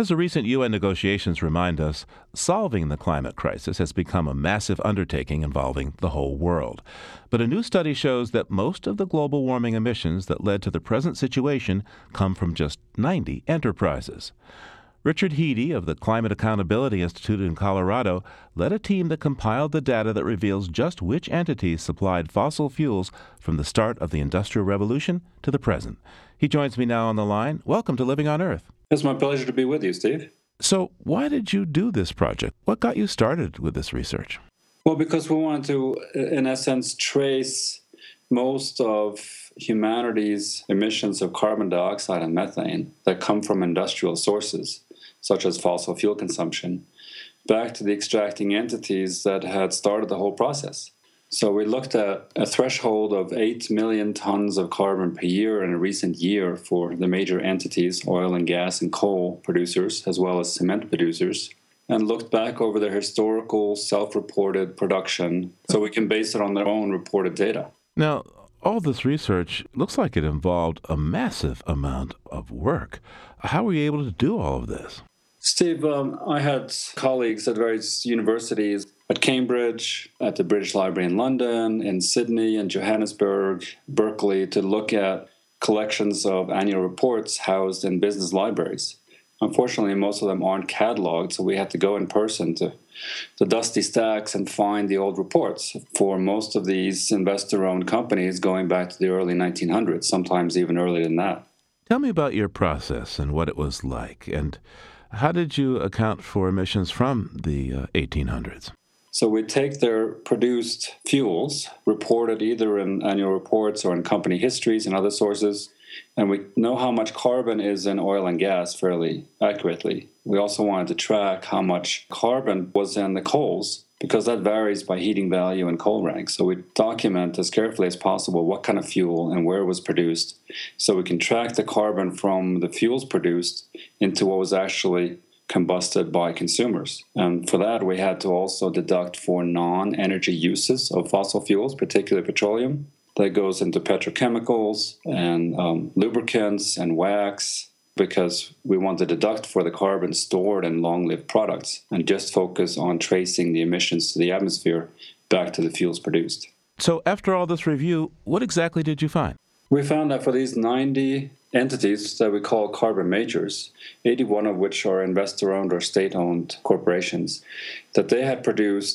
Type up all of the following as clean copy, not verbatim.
As the recent UN negotiations remind us, solving the climate crisis has become a massive undertaking involving the whole world. But a new study shows that most of the global warming emissions that led to the present situation come from just 90 enterprises. Richard Heede of the Climate Accountability Institute in Colorado led a team that compiled the data that reveals just which entities supplied fossil fuels from the start of the Industrial Revolution to the present. He joins me now on the line. Welcome to Living on Earth. It's my pleasure to be with you, Steve. So why did you do this project? What got you started with this research? Well, because we wanted to, in essence, trace most of humanity's emissions of carbon dioxide and methane that come from industrial sources, such as fossil fuel consumption, back to the extracting entities that had started the whole process. So we looked at a threshold of 8 million tons of carbon per year in a recent year for the major entities, oil and gas and coal producers, as well as cement producers, and looked back over their historical self-reported production so we can base it on their own reported data. Now, all this research looks like it involved a massive amount of work. How were you able to do all of this? Steve, I had colleagues at various universities, at Cambridge, at the British Library in London, in Sydney and Johannesburg, Berkeley, to look at collections of annual reports housed in business libraries. Unfortunately, most of them aren't cataloged, so we had to go in person to the dusty stacks and find the old reports for most of these investor-owned companies going back to the early 1900s, sometimes even earlier than that. Tell me about your process and what it was like, and how did you account for emissions from the 1800s? So we take their produced fuels, reported either in annual reports or in company histories and other sources, and we know how much carbon is in oil and gas fairly accurately. We also wanted to track how much carbon was in the coals, because that varies by heating value and coal rank. So we document as carefully as possible what kind of fuel and where it was produced, so we can track the carbon from the fuels produced into what was actually combusted by consumers. And for that, we had to also deduct for non-energy uses of fossil fuels, particularly petroleum. That goes into petrochemicals and lubricants and wax, because we want to deduct for the carbon stored in long-lived products and just focus on tracing the emissions to the atmosphere back to the fuels produced. So after all this review, what exactly did you find? We found that for these 90 entities that we call carbon majors, 81 of which are investor-owned or state-owned corporations, that they had produced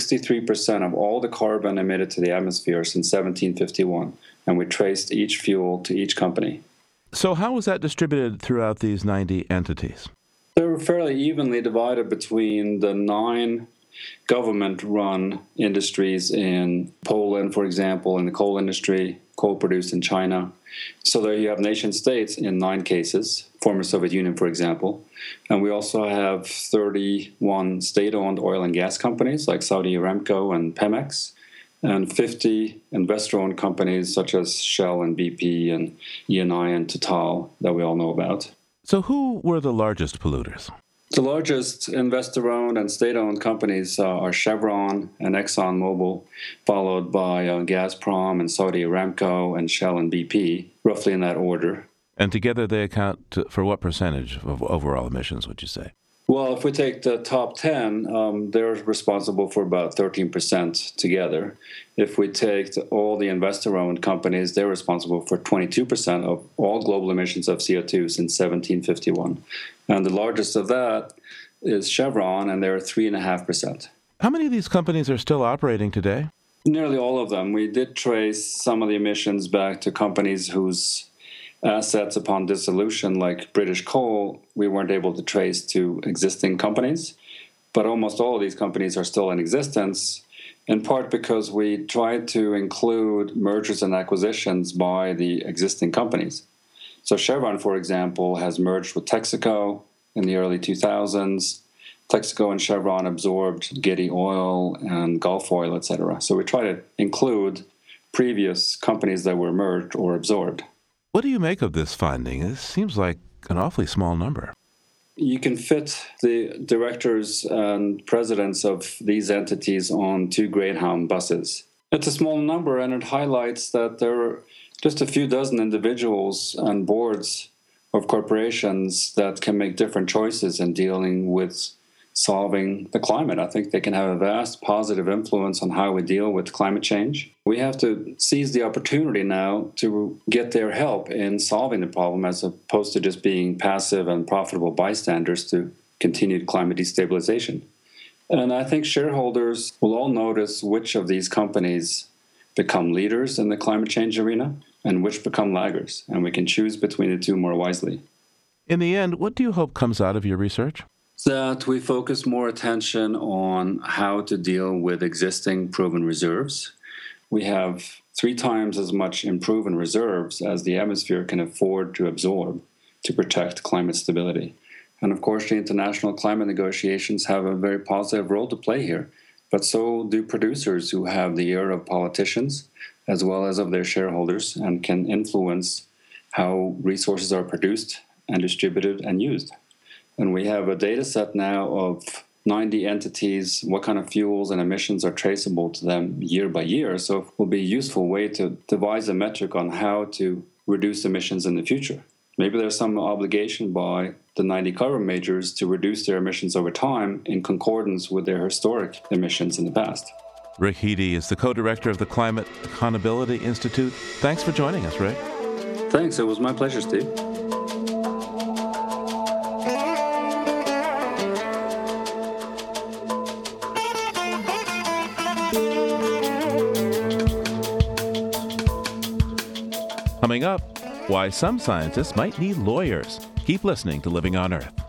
63% of all the carbon emitted to the atmosphere since 1751, and we traced each fuel to each company. So how was that distributed throughout these 90 entities? They were fairly evenly divided between the 9 government-run industries in Poland, for example, in the coal industry, coal produced in China. So there you have nation-states in 9 cases, former Soviet Union, for example. And we also have 31 state-owned oil and gas companies like Saudi Aramco and Pemex, and 50 investor-owned companies such as Shell and BP and Eni and Total that we all know about. So who were the largest polluters? The largest investor-owned and state-owned companies are Chevron and ExxonMobil, followed by Gazprom and Saudi Aramco and Shell and BP, roughly in that order. And together they account for what percentage of overall emissions, would you say? Well, if we take the top 10, they're responsible for about 13% together. If we take all the investor-owned companies, they're responsible for 22% of all global emissions of CO2 since 1751. And the largest of that is Chevron, and they're 3.5%. How many of these companies are still operating today? Nearly all of them. We did trace some of the emissions back to companies whose assets upon dissolution, like British Coal, we weren't able to trace to existing companies. But almost all of these companies are still in existence, in part because we tried to include mergers and acquisitions by the existing companies. So Chevron, for example, has merged with Texaco in the early 2000s. Texaco and Chevron absorbed Getty Oil and Gulf Oil, etc. So we try to include previous companies that were merged or absorbed. What do you make of this finding? It seems like an awfully small number. You can fit the directors and presidents of these entities on 2 Greyhound buses. It's a small number, and it highlights that there are just a few dozen individuals and boards of corporations that can make different choices in dealing with solving the climate. I think they can have a vast positive influence on how we deal with climate change. We have to seize the opportunity now to get their help in solving the problem as opposed to just being passive and profitable bystanders to continued climate destabilization. And I think shareholders will all notice which of these companies become leaders in the climate change arena and which become laggards, and we can choose between the two more wisely. In the end, what do you hope comes out of your research? That we focus more attention on how to deal with existing proven reserves. We have 3 times as much in proven reserves as the atmosphere can afford to absorb to protect climate stability. And of course, the international climate negotiations have a very positive role to play here, but so do producers who have the ear of politicians as well as of their shareholders and can influence how resources are produced and distributed and used. And we have a data set now of 90 entities, what kind of fuels and emissions are traceable to them year by year. So it will be a useful way to devise a metric on how to reduce emissions in the future. Maybe there's some obligation by the 90 carbon majors to reduce their emissions over time in concordance with their historic emissions in the past. Rick Heede is the co-director of the Climate Accountability Institute. Thanks for joining us, Rick. Thanks. It was my pleasure, Steve. Coming up, why some scientists might need lawyers. Keep listening to Living on Earth.